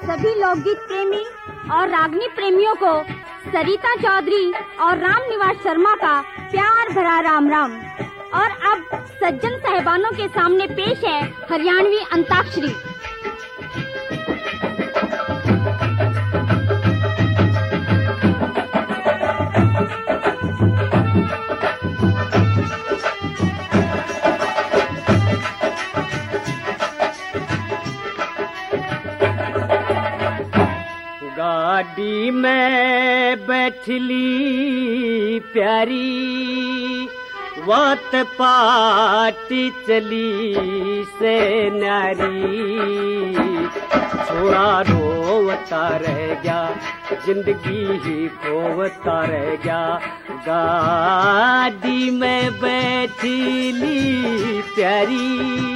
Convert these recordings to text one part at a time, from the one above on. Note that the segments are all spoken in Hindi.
सभी लोकगीत प्रेमी और रागनी प्रेमियों को सरिता चौधरी और राम निवास शर्मा का प्यार भरा राम राम। और अब सज्जन साहिबानों के सामने पेश है हरियाणवी अंताक्षरी। गाड़ी में बैठली प्यारी वात पाटी चली से नारी। छोड़ा रोवता रह गया जिंदगी ही खोवता रह गया। गाड़ी में बैठली प्यारी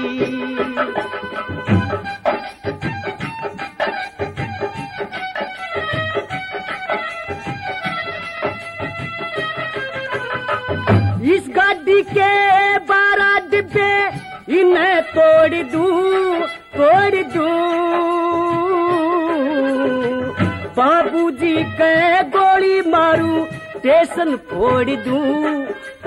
इस गाड़ी के 12 डिब्बे इन्हें तोड़ दूं बाबूजी के गोली मारूं स्टेशन फोड़ दूं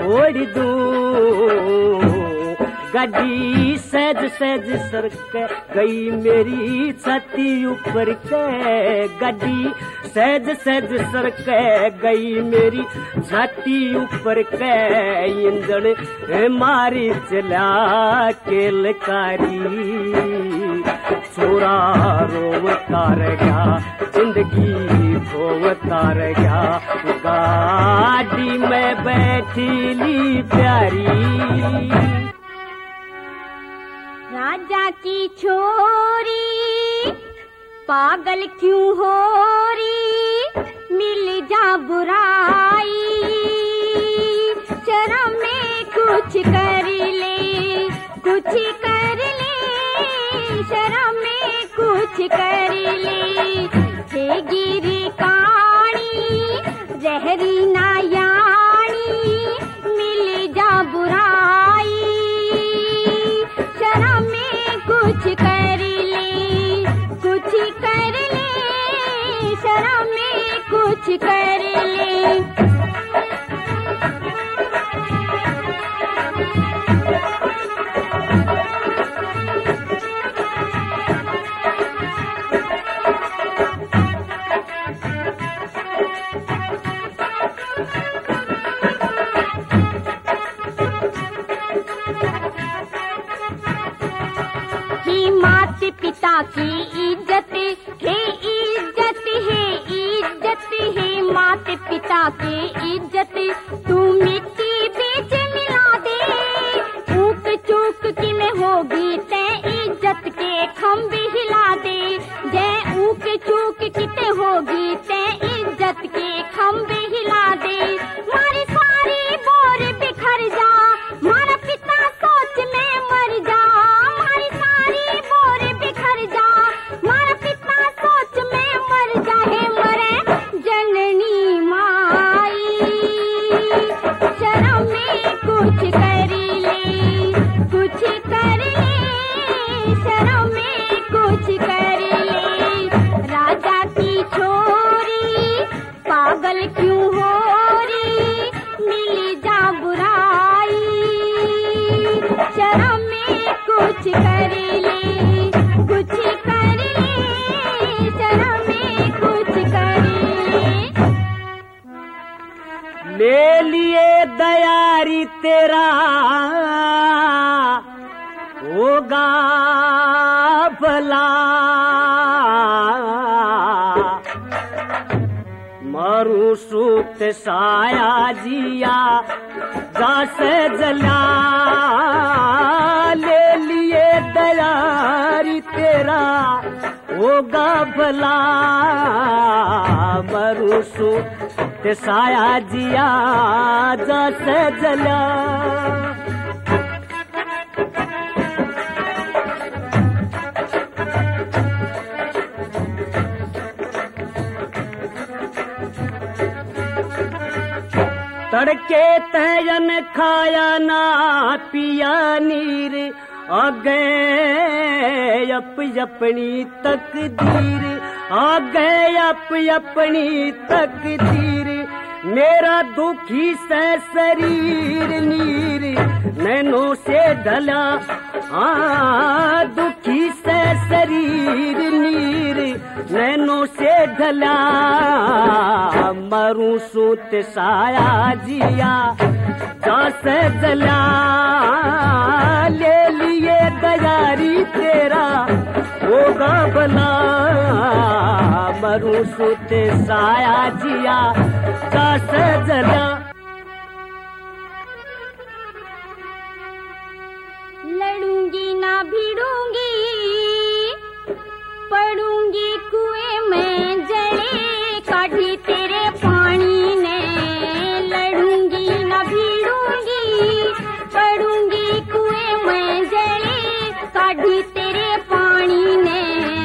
गाड़ी सहज सहज सरक गई मेरी छाती ऊपर के। गाड़ी सहज सहज सरक गई मेरी छाती ऊपर के। इंजन मारी चला के लकारी। छोरा रोवता रह गया जिंदगी खोवता रह गया। गाड़ी में बैठली प्यारी राजा की छोरी पागल क्यों हो रही। मिल जा बुराई शर्म में कुछ कर ले शर्म में कुछ कर ले। हे गिरी काणी जहरी ना यानी मिल जा बुराई शर्म में कुछ कर ले शर्म में कुछ कर ले। माता पिता की इज्जत है माता पिता की इज्जत तू मिट्टी बीच मिला दे। ऊक चूक की में होगी ते इज्जत के खंभे हिला दे। जय ऊक चूक की ते होगी ते इज्जत के खंभे हिला दे। मारी सारी बोर बिखर जा मारा पिता सोच में मर जा। मारी सारी बोर बिखर जा मारा पिता सोच में मर जा। हे मरे जननी माई शर्म में कुछ कर ले शर्म में कुछ कर ले। राजा की छोरी पागल क्यों हो रही। मिली जा बुराई शर्म में कुछ कर ले शर्म में कुछ कर ले लिए दयारी तेरा होगा भला। मारू सूत साया जिया जासे जला। ले लिए दयारी तेरा होगा भला। मारू सूत साया जिया जासे जला। तड़के तयन खाया ना पिया नीर आगे अपनी तकदीर आ गए अपनी तकदीर, मेरा दुखी से शरीर नीर नैनों से ढला, दुखी से शरीर नीर नैनों से ढला, मरूं सूत साया जिया जैसे जला, ले लिए दयारी तेरा होगा भला, मरूं सूत साया जिया जैसे जला। लड़ूंगी ना भिड़ूंगी, पड़ूंगी कुएं में जले काढ़ी तेरे पानी ने, लड़ूंगी ना भिड़ूंगी, पड़ूंगी कुएं में जले काढ़ी तेरे पानी ने।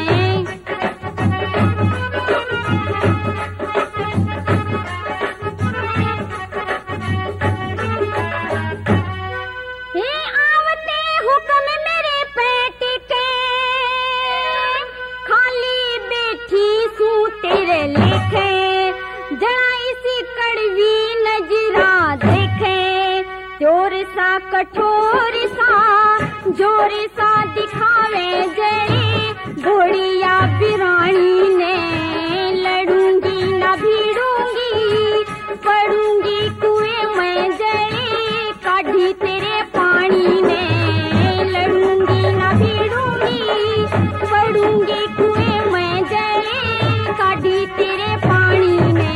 तेरे लेखे जरा इसी कड़वी नजरा देखे, चोर सा कठोर सा जोर सा दिखावे जड़े घोड़िया बिरानी ने, लड़ूंगी ना भिड़ूंगी, पड़ूंगी कुएं में जड़े काढ़ी तेरे पानी ने, लड़ूंगी ना भिड़ूंगी, पड़ूंगी कुएं में जड़े काढ़ी तेरे पानी ने।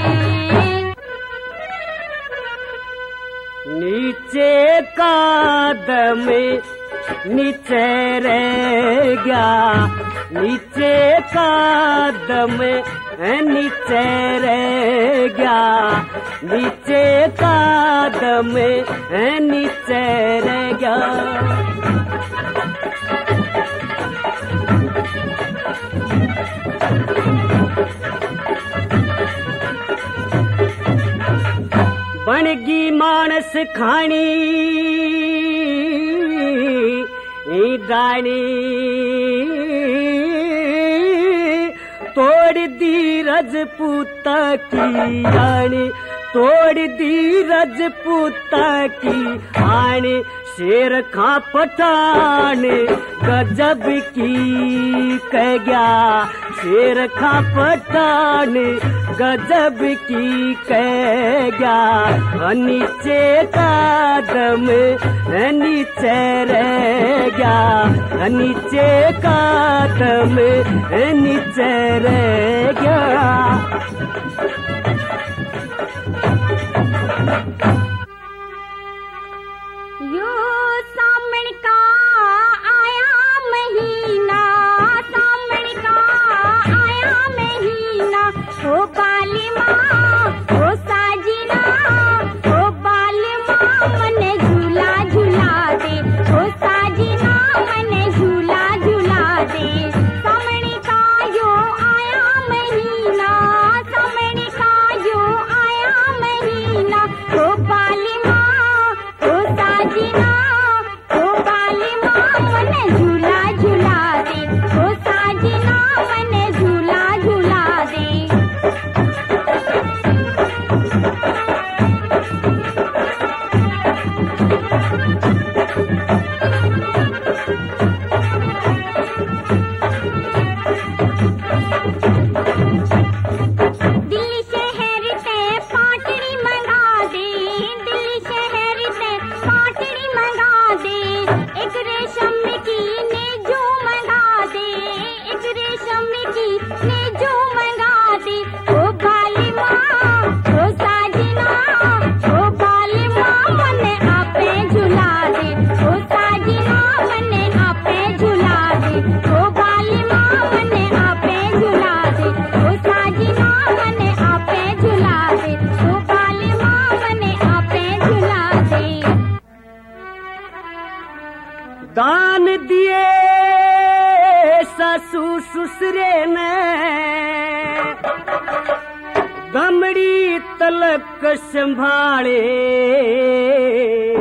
नीचे कदम नीचे रह गया, नीचे कदम नीचे रह गया, नीचे कदम नीचे रह गया। बनगी मानस खानी डाणी, तोड़ दी रजपूता की रानी, तोड़ दी रजपूता की आने, शेर खा पठान गजब की कह गया, शेर खा पठान गजब की कह गया, नीचे कदम नीचे रह गया, नीचे कदम नीचे रह गया। यो सामण का आया महीना, सामण का आया महीना, ओ बाली माँ ओ साजिना, ओ बाली माँ मने झूला झूला दे, ओ साजिना मने झूला झूला दे, सामण का यो आया महीना, सामण का यो आया महीना, ओ बाली माँ ओ साजिना, ओ बाली माँ मने झूला झूला दे, ओ साजिना मने झूला झूला दे। दिल्ली शहर ते पाटड़ी मंगा दे, दिल्ली शहर ते पाटड़ी मंगा दे, एक रेशम की नेजू मंगा दे, एक रेशम की नेजू मंगा दे, ओ बाली माँ ओ साजिना, ओ बाली माँ मने आपे झुला दे, ओ साजिना मने आपे झुला दे, ओ बाली माँ मने आपे झुला दे, ओ साजिना मने आपे झुला दे, ओ बाली माँ मने आपे झुला दे। दान दिए सासू ससुरे ने, दमड़ी तलक संभाले,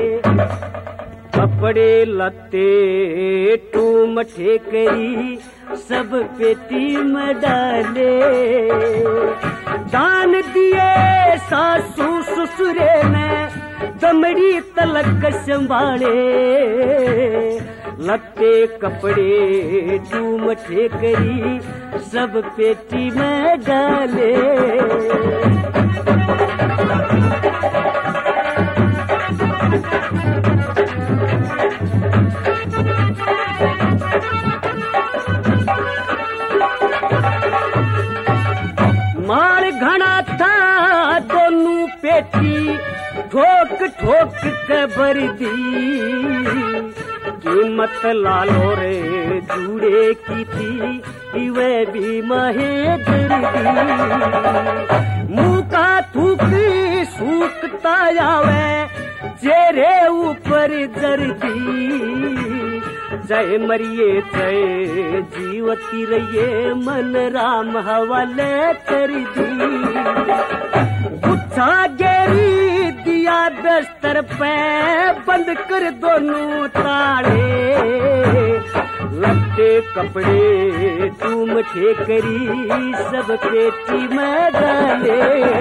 कपड़े लत्ते टूमठे करी सब पेटी में डाले। दान दिए सासू ससुरे में दमड़ी तलक संभाले। लत्ते कपड़े टूमठे करी सब पेटी में डाले। माल घना था दोनों पेटी ठोक ठोक के भर दी। कीमत लालो रे जूड़े की थी वे भी महे दी। मुँह का थूक सूखता जावे चेहरे ऊपर जर्दी। जय मरिए जय जीवती रहिए मन राम हवाले कर दी। गुच्छा गेरी दिया बिस्तर पे बंद कर दोनों ताले। लत्ते कपड़े टूमठे करी सब पेटी में डाले।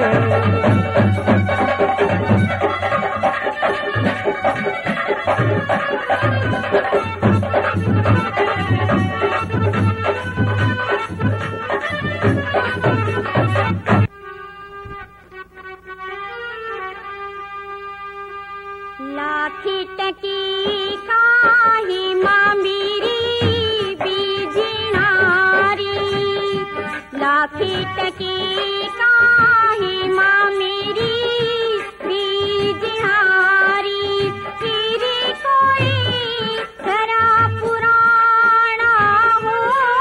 लाठी टकी काही मामीरी बीजनारी। लाठी टकी काही मामीरी बीजनारी। फिर कोई जरा पुराना हो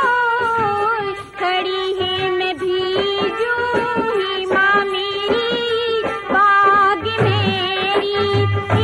खड़ी है मैं भीजूं ही मामीरी बाग मेरी।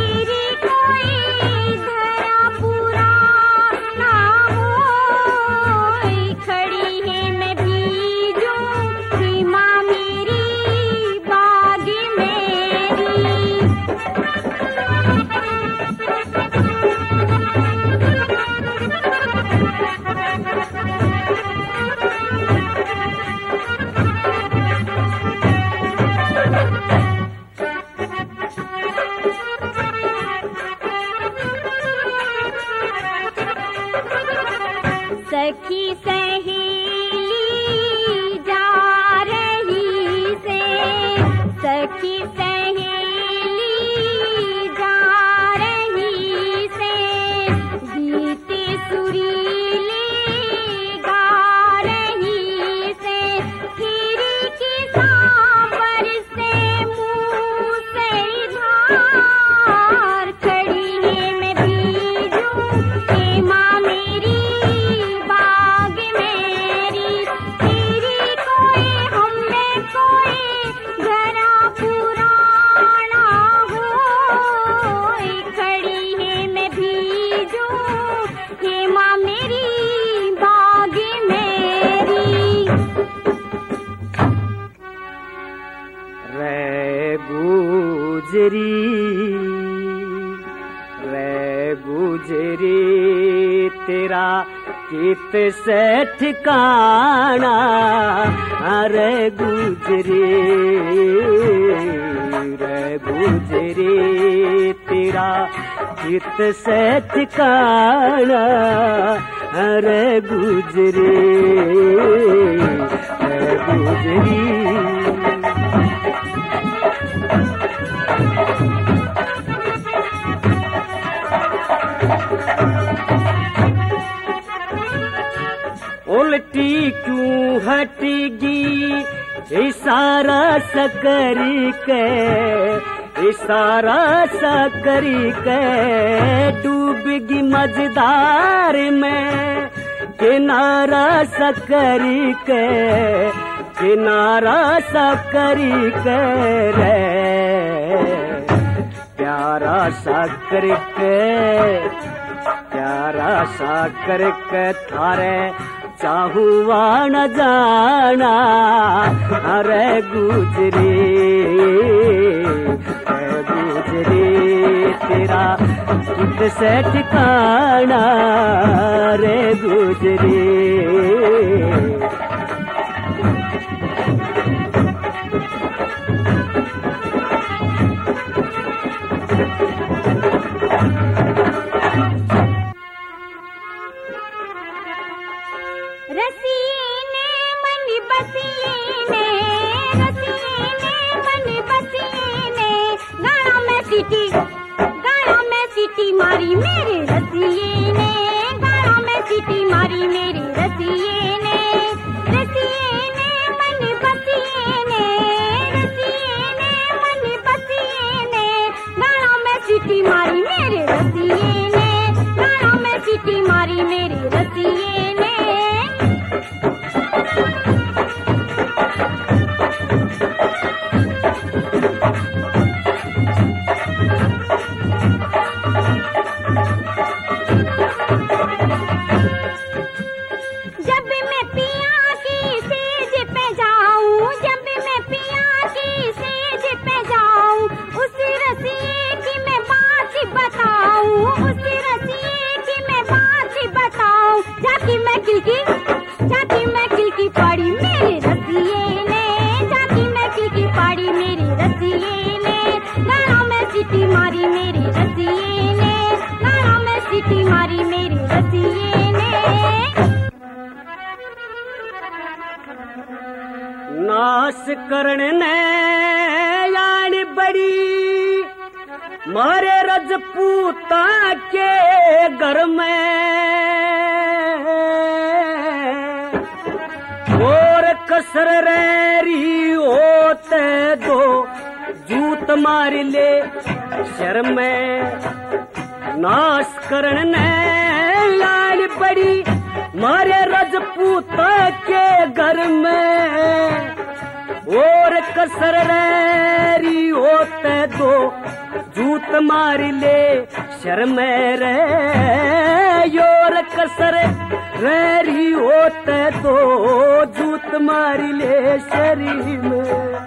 सखी सहेली जा रही से। सखी सहेली जा रही से। गीते सुरीले गा रही से। खिड़की सांबर से मुँह से धार खड़ी है मैं भीजूं हे माँ मेरी बाग मेरी। तेरी कोई हमने कोई घरा पुराना हो खड़ी है मैं भीजूं हे माँ मेरी बाग मेरी। रे गुजरी तेरा कित से ठिकाना। रे गुजरी तेरा कित से ठिकाना। रे गुजरी उल्टी क्यों हटेगी इशारा सा करी के। इशारा सा करी के डूबेगी मझधार में। किनारा सा करी के किनारा सा करी के रे। प्यारा सा करके प्यारा सा करके थारे चाहुआ न जाना। अरे गुजरी तेरा खुद से ठिकाना रे गुजरी। रसीने मन बसीने, रसीने मन बसीने, गाना में सीटी मारी मेरे रसिए ने, गाना में सीटी मारी मेरे रसिए ने। रसीने मन बसीने, रसीने मन बसीने, गाना में सीटी मारी मेरे रसिए ने, गाना में सीटी मारी मेरे रसिए ने। जब मैं पिया की सेज पे जाऊं, जब मैं पिया की सेज पे जाऊं, उस रसिए की मैं बात बताऊं, उस रसिए की मैं बात बताऊं। जाकी मैं खिलकी पड़ी मेरे रसिए ने, जाकी मैं खिलकी पड़ी मेरे रसिए ने। गाना में सीटी मारी मेरे रसिए ने, गाना में सीटी मारी मेरे रसिए ने। नाश करने ने यानी बड़ी मारे रजपूता के घर में, और कसर रेरी होते दो जूत मार ले शर में। नाश करने यानी बड़ी मारे रजपूता के घर में, और कसर रेरी होते दो जूत मार ले शर्म रे। योर कसर रेरी होते दो जूत मार ले शरीर में।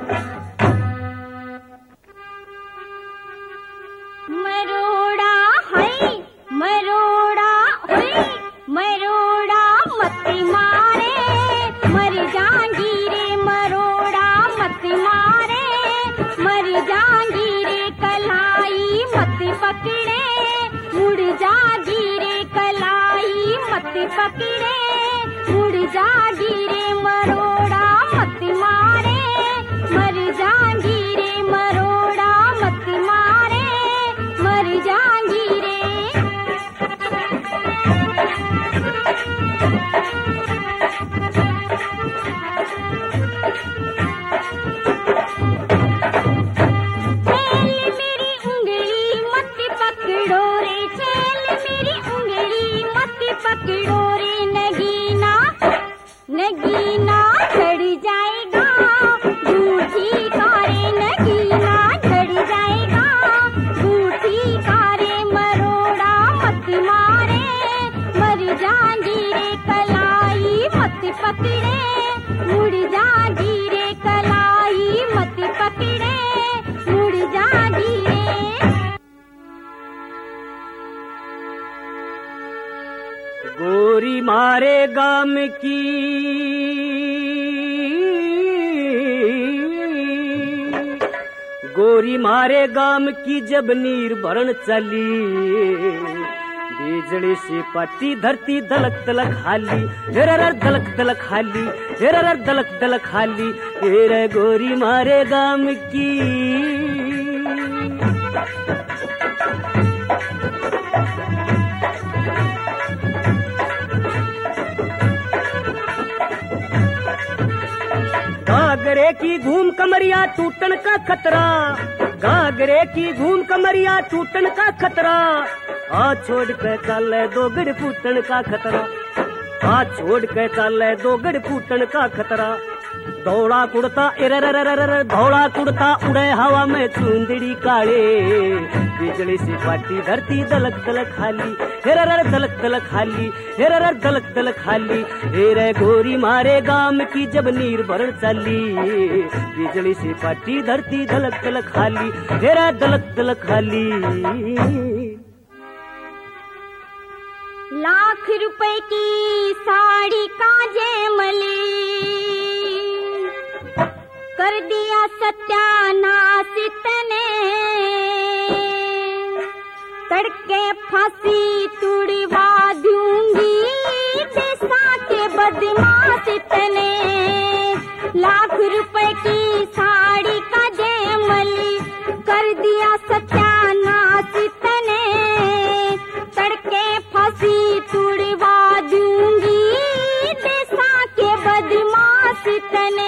मरोड़ा है मरोड़ा है मरोड़ा मत मारे, मर जाएंगी रे मरोड़ा मत मारे, मर जाएंगी रे कलाई मत पकड़े, मुड़ जागी रे कलाई मत पकड़े, मुड़ जागी रे मरोड़ा मत मारे, मर जाएंगी रे मरोड़ा मत मारे, मर जाएंगी रे। पकड़ो रे नगीना, नगीना चढ़ जाएगा झूठी कारे, नगीना चढ़ जाएगा झूठी कारे, मरोड़ा मत मारे, मर जाएगी रे कलाई मत पकड़े, मुड़ जाएगी रे कलाई मत पकड़े, मुड़ जाएगी रे। गोरी मारे गाम की गोरी मारे गाम की जब नीर भरण चली, बिजली से पट्टी धरती दलक दलक हाली, हेरर दलक दलक हाली, हेरर दलक दलक हाली, हेरे गोरी मारे गाम की। घाघरे की घूम कमरिया टूटन का खतरा, घाघरे की घूम कमरिया टूटन का खतरा, आ छोड़ के चल दो गड़ फूटन का खतरा, आ छोड़ के चल दो गड़ फूटन का खतरा। दौड़ा कुड़ता इरर दौड़ा कुड़ता उड़े हवा में चुंदड़ी काले, बिजली से पाटी धरती दलक दलक खाली, हेरर दलक दलक खाली, हेरर दलक दलक खाली, हेरे गोरी मारे गाम की जब नीर भरण चली, बिजली से पाटी धरती दलक दलक खाली, हेरा दलक दलक खाली। लाख रुपए की साड़ी का जयमली कर दिया सत्यानाश तने, तड़के फांसी तुड़वा दूंगी देशा के बदमाश तने। लाख रुपए की साड़ी का जयमली कर दिया सत्यानाश तने, तड़के फांसी तुड़वा दूंगी देशा के बदमाश तने।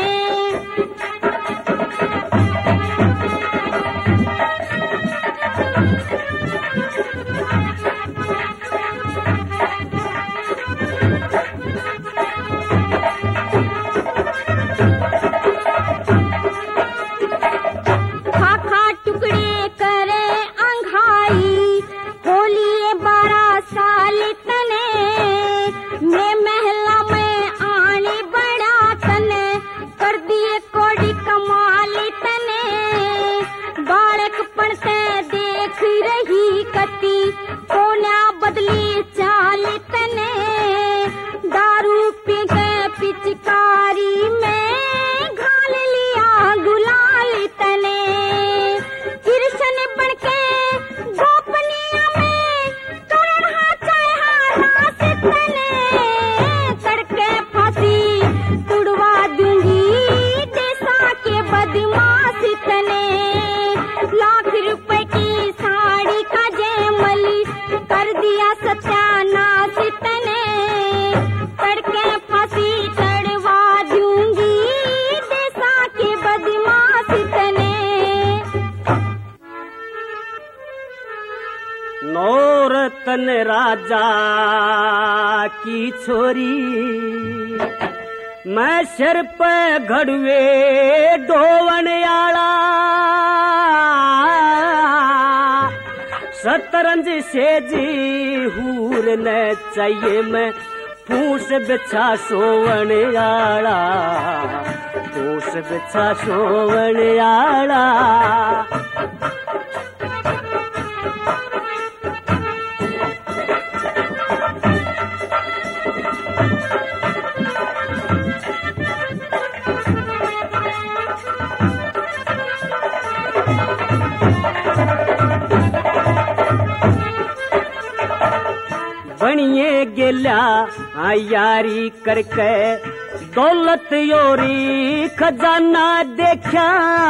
नौरतन राजा की छोरी, मैं सिर पे घड़वे ढोवन आला, शतरंज से जी हूर न चाहिए मैं फूस बिछा सोवन आला, फूस बिछा सोवन आला। बनिए गेल्या यारी करके दौलत योरी खजाना देखा,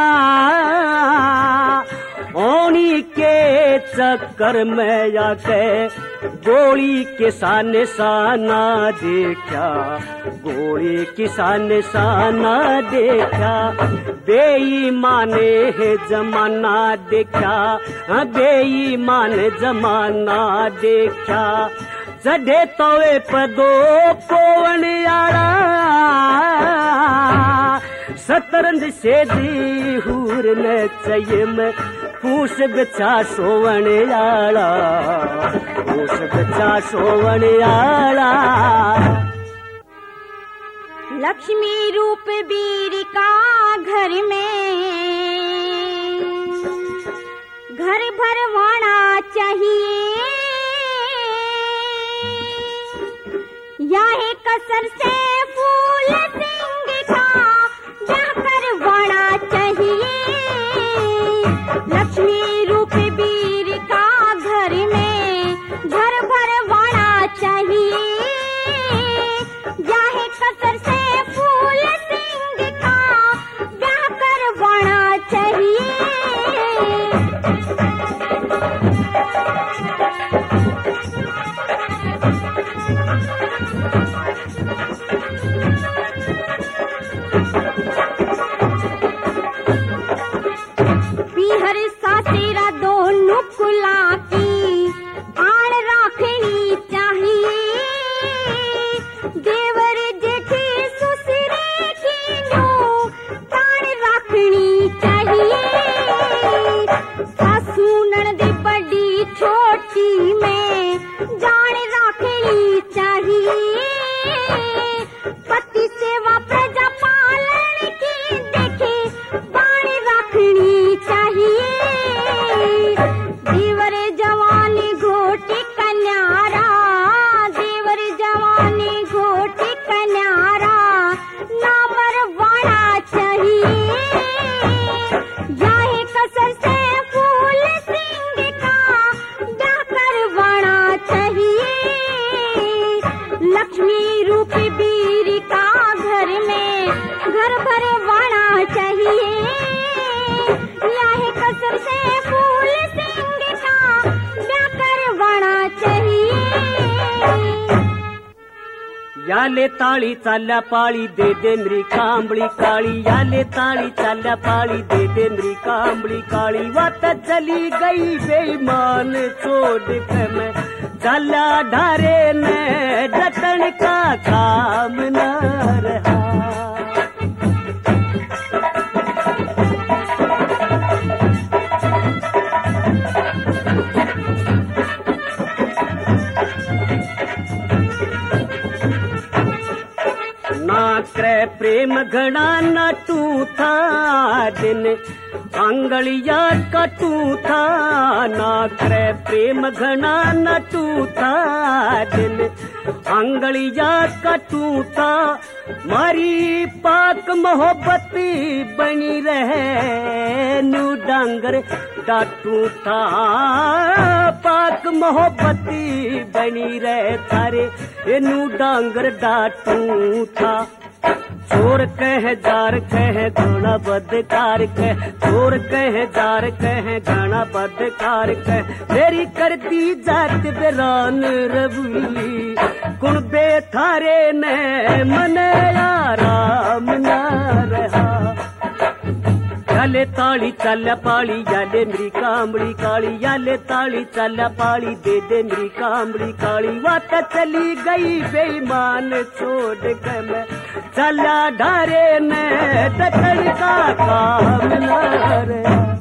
ओनी के चक्कर में आके गोली किसा निशाना देखा, गोली किसा निशाना देखा। बेईमाने है जमाना देखा, बेईमान जमाना देखा। चढ़े तवे पर दो पोवन आला, शतरंज से जी हूर न चाहिए मैं फूस बिछा सोवन आला, फूस बिछा सोवन आला। लक्ष्मी रूप वीर का घर में घर भरवाना चाहिए, यह कसर से फूल सिंह का ब्याह करवाना चाहिए। लक्ष्मी रूप वीर का घर में घर भरवाना चाहिए, यह कसर से फूल सिंह का ब्याह करवाना चाहिए। घर भर वाणा चाहिए, या है कसम से फूल सिंह का ब्याह करवाना चाहिए। याले ताली चाल्या पाळी दे दे मेरी कांबड़ी काली, याले ताली चाल्या पाळी दे दे मेरी कांबड़ी काली। वात चली गई बेईमान छोड़ के मैं चाल्या ढारे ने डटन का काम न रहा। नाक्रे प्रेम घड़ा नटू था दिन अंगलिया कटू था, नाक्रे प्रेम घड़ा नटू था दिन अंगलिया कटू था। मारी पाक मोहब्बत बनी रहे नू डांगर डाटू था, पाक मोहब्बत बनी रहे थारे नू डांगर डाटू था। चोर कह जार कह घना बदकार कह, चोर कह जार कह घना बदकार कह। मेरी कर दी जात बेरान रबुली कुण बेथारे ने मन आराम न रहा। याले ताली चाल्या पाली याले मेरी कांबड़ी काली, याले ताली चाल्या पाली दे दे मेरी कांबड़ी काली। वात चली गई बेईमान छोड़ के मैं चाल्या ढारे ने डटन का काम न रहा।